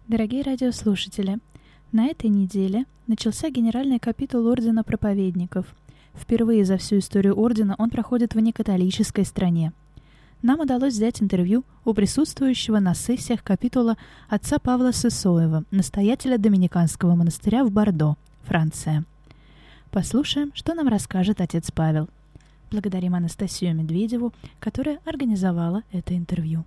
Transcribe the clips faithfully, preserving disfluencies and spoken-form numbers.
Дорогие радиослушатели, на этой неделе начался генеральный капитул Ордена Проповедников. Впервые за всю историю Ордена он проходит в некатолической стране. Нам удалось взять интервью у присутствующего на сессиях капитула отца Павла Сысоева, настоятеля Доминиканского монастыря в Бордо, Франция. Послушаем, что нам расскажет отец Павел. Благодарим Анастасию Медведеву, которая организовала это интервью.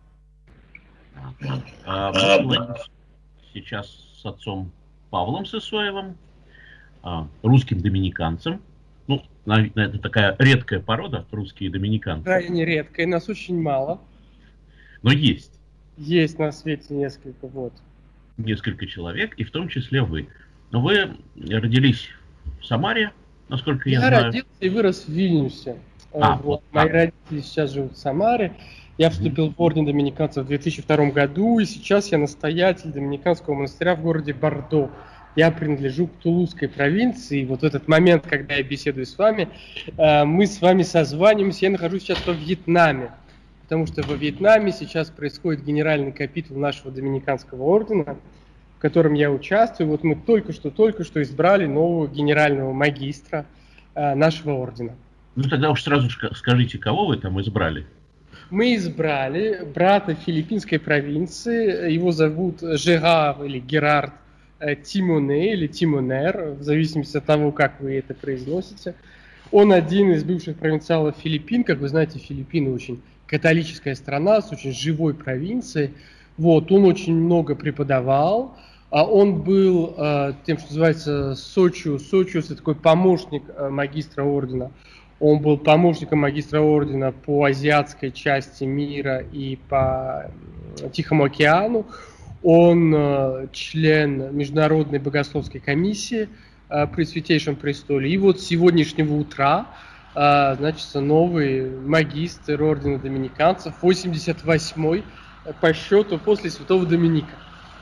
Мы говорим сейчас с отцом Павлом Сысоевым, русским доминиканцем. Ну, это такая редкая порода, русские доминиканцы. Да, не редкая, нас очень мало. Но есть. Есть на свете несколько, вот. Несколько человек, и в том числе вы. Но вы родились в Самаре, насколько я, я знаю. Я родился и вырос в Вильнюсе. А, вот. вот, Мои а. родители сейчас живут в Самаре. Я вступил в орден доминиканцев в две тысячи втором году, и сейчас я настоятель Доминиканского монастыря в городе Бордо. Я принадлежу к Тулузской провинции. И вот в этот момент, когда я беседую с вами, мы с вами созваниваемся. Я нахожусь сейчас во Вьетнаме, потому что во Вьетнаме сейчас происходит генеральный капитул нашего Доминиканского ордена, в котором я участвую. Вот мы только что, только что избрали нового генерального магистра нашего ордена. Ну тогда уж сразу скажите, кого вы там избрали? Мы избрали брата филиппинской провинции, его зовут Жерар или Герард Тимоне или Тимонер, в зависимости от того, как вы это произносите. Он один из бывших провинциалов Филиппин. Как вы знаете, Филиппины очень католическая страна с очень живой провинцией. Вот, он очень много преподавал. Он был тем, что называется Сочиус. Сочиус – это такой помощник магистра ордена. Он был помощником магистра ордена по азиатской части мира и по Тихому океану. Он э, член Международной богословской комиссии э, при Святейшем Престоле. И вот с сегодняшнего утра э, значит, новый магистр ордена доминиканцев, восемьдесят восьмой по счету после Святого Доминика.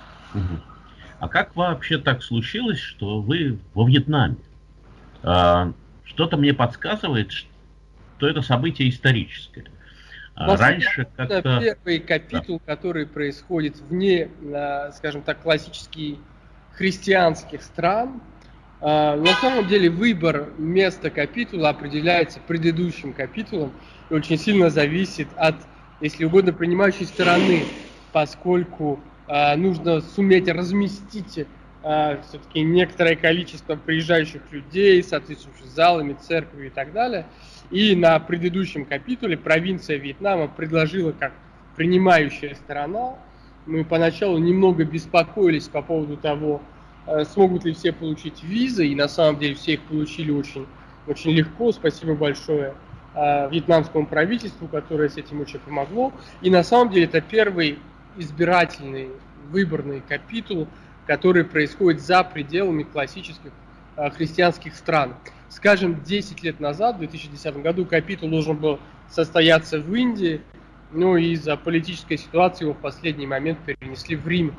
А как вообще так случилось, что вы во Вьетнаме? А, что-то мне подсказывает, что это событие историческое. Раньше как-то... Первый капитул, да. который происходит вне, скажем так, классических христианских стран. На самом деле выбор места капитула определяется предыдущим капитулом и очень сильно зависит от, если угодно, принимающей стороны, поскольку нужно суметь разместить все-таки некоторое количество приезжающих людей, соответствующих залами, церковью и так далее. И на предыдущем капитуле провинция Вьетнама предложила как принимающая сторона. Мы поначалу немного беспокоились по поводу того, смогут ли все получить визы, и на самом деле все их получили очень, очень легко. Спасибо большое вьетнамскому правительству, которое с этим очень помогло. И на самом деле это первый избирательный выборный капитул, который происходит за пределами классических э, христианских стран. Скажем, десять лет назад, в две тысячи десятом году, капитул должен был состояться в Индии, но из-за политической ситуации его в последний момент перенесли в Рим.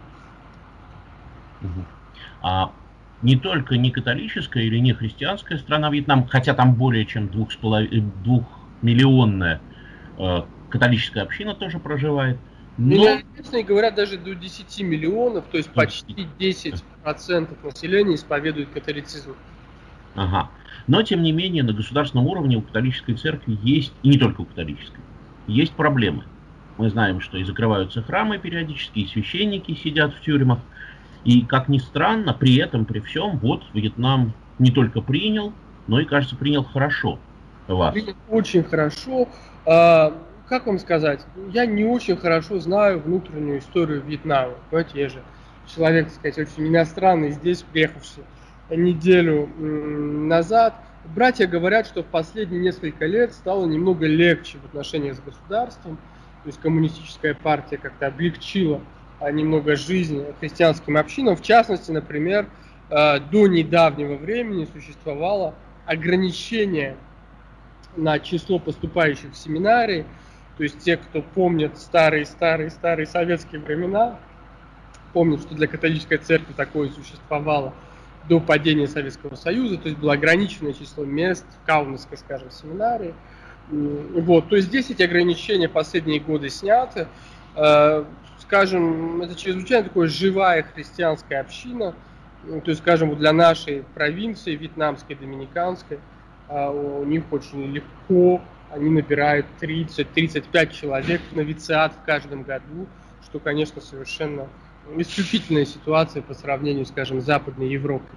А не только не католическая или не христианская страна Вьетнам, хотя там более чем двух с половиной, двухмиллионная э, католическая община тоже проживает. Но... И, говорят, даже до десяти миллионов, то есть почти десять процентов населения исповедует католицизм. Ага. Но, тем не менее, на государственном уровне у католической церкви есть, и не только у католической, есть проблемы. Мы знаем, что и закрываются храмы периодически, и священники сидят в тюрьмах. И, как ни странно, при этом, при всем, вот Вьетнам не только принял, но и, кажется, принял хорошо вас. Принял очень хорошо. Как вам сказать, я не очень хорошо знаю внутреннюю историю Вьетнама. Понимаете, я же человек, так сказать, очень иностранный, здесь приехавший неделю назад. Братья говорят, что в последние несколько лет стало немного легче в отношениях с государством. То есть коммунистическая партия как-то облегчила немного жизнь христианским общинам. В частности, например, до недавнего времени существовало ограничение на число поступающих в семинарии. То есть те, кто помнит старые-старые-старые советские времена, помнят, что для католической церкви такое существовало до падения Советского Союза, то есть было ограниченное число мест в Каунасской, скажем, семинарии. Вот, то есть здесь эти ограничения последние годы сняты. скажем, это чрезвычайно такая живая христианская община. То есть, скажем, для нашей провинции, вьетнамской, доминиканской, у них очень легко, они набирают тридцать-тридцать пять человек в новициат в каждом году, что, конечно, совершенно исключительная ситуация по сравнению, скажем, с Западной Европой.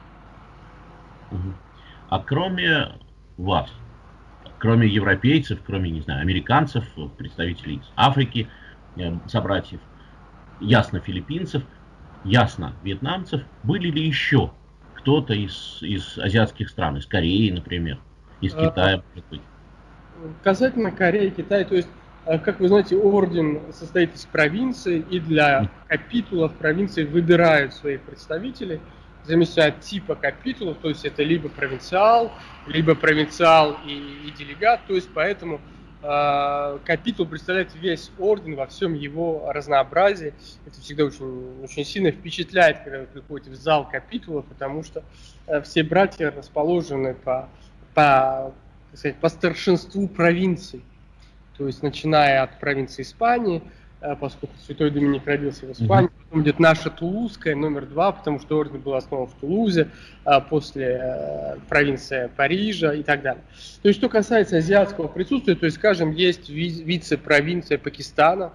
А кроме вас, кроме европейцев, кроме, не знаю, американцев, представителей из Африки, собратьев, ясно, филиппинцев, ясно, вьетнамцев, были ли еще кто-то из, из азиатских стран, из Кореи, например, из Китая, может быть? Касательно Кореи, Китая, то есть, как вы знаете, орден состоит из провинций, и для капитулов провинции выбирают своих представителей, в зависимости от типа капитулов, то есть это либо провинциал, либо провинциал и, и делегат, то есть поэтому э, капитул представляет весь орден во всем его разнообразии. Это всегда очень, очень сильно впечатляет, когда вы приходите в зал капитула, потому что э, все братья расположены по, по, так сказать, по старшинству провинций. То есть, начиная от провинции Испании, поскольку Святой Доминик родился в Испании, mm-hmm. потом идет наша Тулузская, номер два, потому что орден был основан в Тулузе, после провинции Парижа и так далее. То есть, что касается азиатского присутствия, то есть, скажем, есть вице-провинция Пакистана,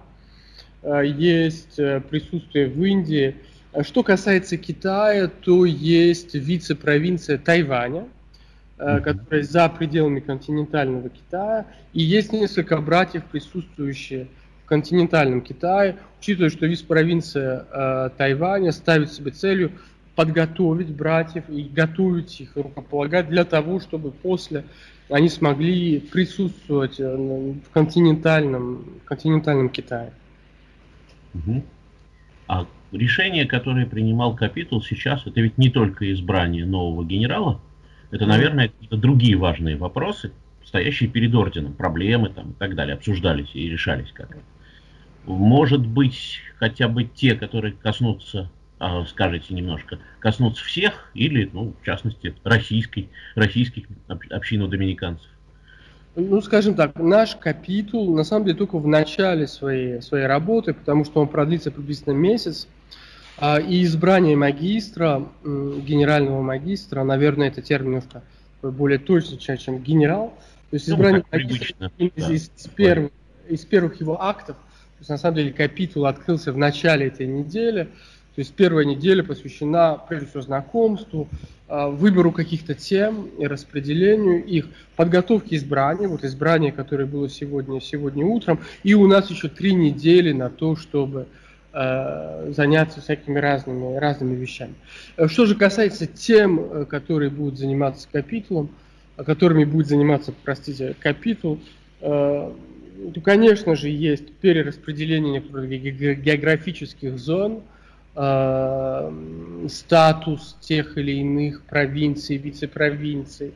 есть присутствие в Индии. Что касается Китая, то есть вице-провинция Тайваня, которая за пределами континентального Китая, и есть несколько братьев, присутствующие в континентальном Китае, учитывая, что вице-провинция э, Тайваня ставит себе целью подготовить братьев и готовить их, рукополагать для того, чтобы после они смогли присутствовать в континентальном, в континентальном Китае. Угу. А решение, которое принимал капитул сейчас, это ведь не только избрание нового генерала, это, наверное, какие-то другие важные вопросы, стоящие перед орденом, проблемы там и так далее, обсуждались и решались как-то. Может быть, хотя бы те, которые коснутся, скажите немножко, коснутся всех или, ну, в частности, российской, российских общин доминиканцев? Ну, скажем так, наш капитул, на самом деле, только в начале своей, своей работы, потому что он продлится приблизительно месяц. И избрание магистра, генерального магистра, наверное, это термин немножко более точный, чем генерал. То есть избрание ну, магистра из, да, из, первых, из первых его актов. То есть, на самом деле, капитул открылся в начале этой недели. То есть первая неделя посвящена, прежде всего, знакомству, выбору каких-то тем и распределению их, подготовке избрания. Вот избрание, которое было сегодня, сегодня утром. И у нас еще три недели на то, чтобы заняться всякими разными, разными вещами. Что же касается тем, которые будут заниматься капитулом, которыми будет заниматься, простите, капитул, то, конечно же, есть перераспределение некоторых географических зон, статус тех или иных провинций, вице-провинций,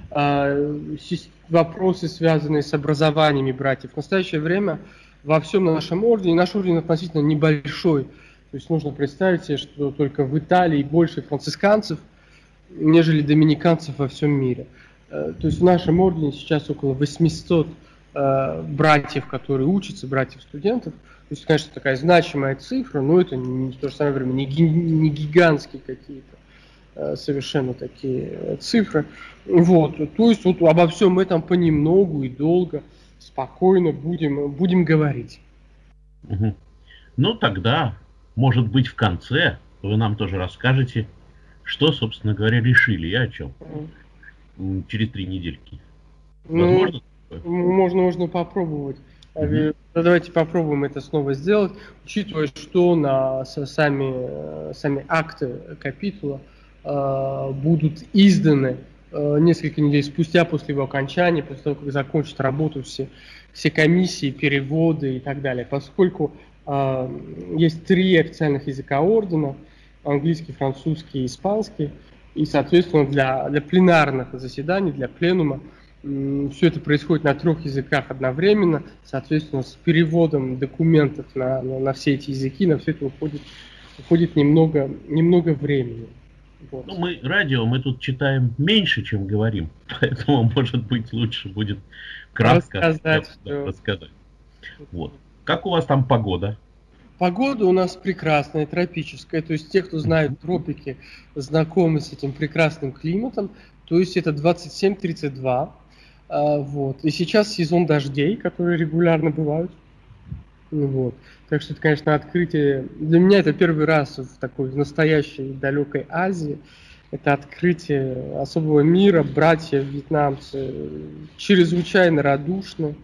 вопросы, связанные с образованиями братьев. В настоящее время во всем нашем ордене, наш орден относительно небольшой, то есть нужно представить себе, что только в Италии больше францисканцев, нежели доминиканцев во всем мире. То есть в нашем ордене сейчас около восемьсот э, братьев, которые учатся, братьев-студентов. То есть, конечно, такая значимая цифра, но это не, в то же самое время не, не гигантские какие-то э, совершенно такие цифры. Вот. То есть вот обо всем этом понемногу и долго, спокойно будем, будем говорить. Угу. Ну тогда, может быть, в конце вы нам тоже расскажете, что, собственно говоря, решили и о чем. Угу. Через три недельки. Возможно? Ну, можно, можно попробовать. Угу. Давайте попробуем это снова сделать, учитывая, что на сами, сами акты капитула э, будут изданы несколько недель спустя после его окончания, после того, как закончат работу все, все комиссии, переводы и так далее. Поскольку э, есть три официальных языка ордена, английский, французский и испанский, и, соответственно, для, для пленарных заседаний, для пленума, э, все это происходит на трех языках одновременно, соответственно, с переводом документов на, на, на все эти языки, на все это уходит, уходит немного, немного времени. Вот. Ну, мы радио, мы тут читаем меньше, чем говорим, поэтому, может быть, лучше будет кратко рассказать. Да, рассказать. Вот. Как у вас там погода? Погода у нас прекрасная, тропическая. То есть те, кто знает тропики, знакомы с этим прекрасным климатом. То есть это двадцать семь тридцать два. Вот. И сейчас сезон дождей, которые регулярно бывают. Вот. Так что это, конечно, открытие. Для меня это первый раз в такой в настоящей далекой Азии. Это открытие особого мира. Братья вьетнамцы чрезвычайно радушны,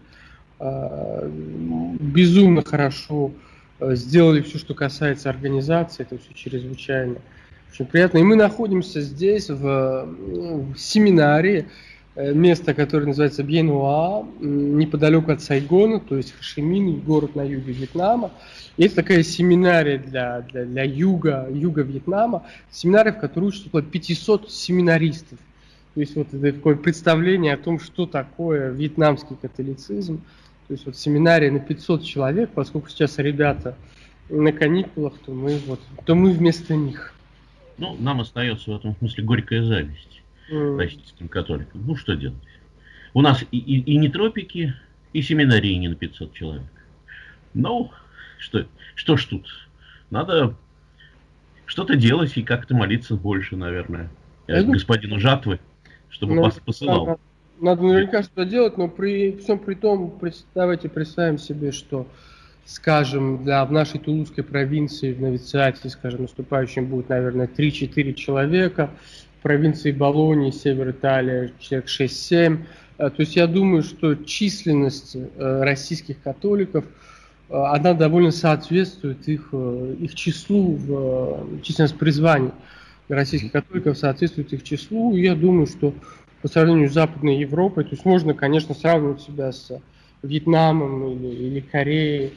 безумно хорошо сделали все, что касается организации. Это все чрезвычайно очень приятно. И мы находимся здесь в, в семинарии, место, которое называется Бьенуа, неподалеку от Сайгона, то есть Хошимин, город на юге Вьетнама. И это такая семинария для, для, для юга, юга Вьетнама, семинария, в которой учатся около пятисот семинаристов. То есть вот это такое представление о том, что такое вьетнамский католицизм. То есть вот семинария на пятьсот человек, поскольку сейчас ребята на каникулах, то мы, вот, то мы вместо них. Ну, нам остается в этом смысле горькая зависть. Российским католикам. Ну, что делать? У нас и, и, и не тропики, и семинарии не на пятьсот человек. Ну, что, что ж тут? Надо что-то делать и как-то молиться больше, наверное. Я господину Жатвы, чтобы ну, вас посылал. Надо, надо наверняка что-то делать, но при всем при том, давайте представим себе, что, скажем, для, в нашей Тулузской провинции, в новициате, скажем, наступающим будет, наверное, три-четыре человека. В провинции Болонии, север Италии, человек шесть-семь. То есть я думаю, что численность российских католиков, она довольно соответствует их, их числу, в, численность призваний российских католиков соответствует их числу. И я думаю, что по сравнению с Западной Европой, то есть можно, конечно, сравнивать себя с Вьетнамом или, или Кореей,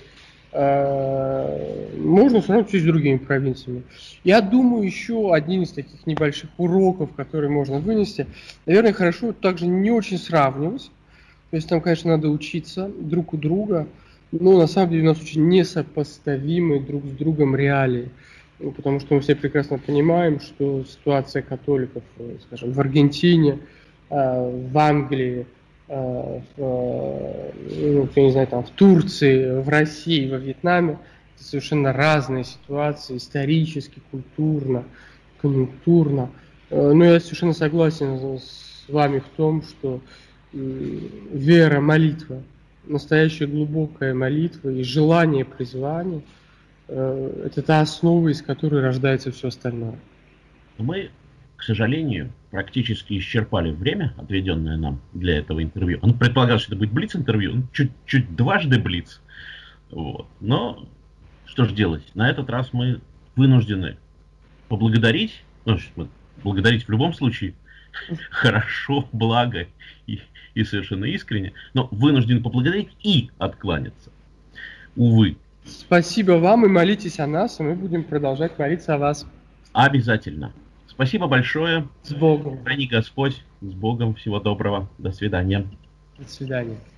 можно сравнить с другими провинциями. Я думаю, еще один из таких небольших уроков, которые можно вынести, наверное, хорошо также не очень сравнивать. То есть там, конечно, надо учиться друг у друга, но на самом деле у нас очень несопоставимые друг с другом реалии. Потому что мы все прекрасно понимаем, что ситуация католиков, скажем, в Аргентине, в Англии, в, ну, я не знаю, там, в Турции, в России, во Вьетнаме, это совершенно разные ситуации, исторически, культурно, конъюнктурно. Но я совершенно согласен с вами в том, что вера, молитва, настоящая глубокая молитва и желание призвания – это та основа, из которой рождается все остальное. Мы, к сожалению, практически исчерпали время, отведенное нам для этого интервью. Он предполагал, что это будет блиц-интервью, чуть-чуть дважды блиц. Вот. Но что же делать? На этот раз мы вынуждены поблагодарить, ну, благодарить в любом случае хорошо, благо и, и совершенно искренне, но вынуждены поблагодарить и откланяться. Увы. Спасибо вам и молитесь о нас, и мы будем продолжать молиться о вас. Обязательно. Спасибо большое. С Богом. Храни Господь. С Богом. Всего доброго. До свидания. До свидания.